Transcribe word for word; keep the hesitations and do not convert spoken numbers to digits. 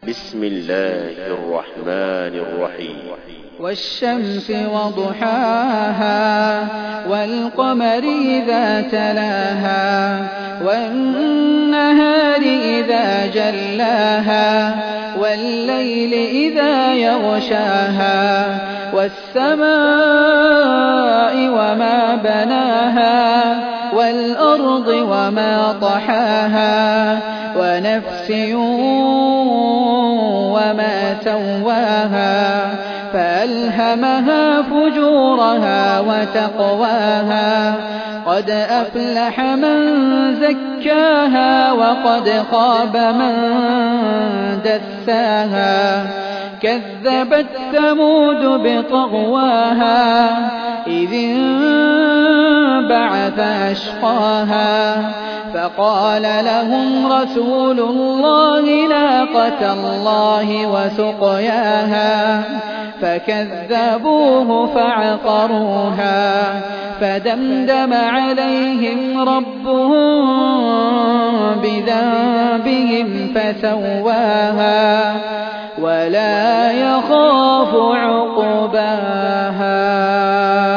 بسم الله الرحمن الرحيم. والشمس وضحاها والقمر إذا تلاها والنهار إذا جلاها والليل إذا يغشاها والسماء وما بناها والأرض وما طحاها ونفس وما سواها فألهمها فجورها وتقواها قد أفلح من زكاها وقد خاب من دساها كذبت ثمود بطغواها إذ انبعث أشقاها فقال لهم رسول الله ناقة الله وسقياها فكذبوه فعقروها فدمدم عليهم ربهم بذنبهم فسواها ولا يخاف عقباها.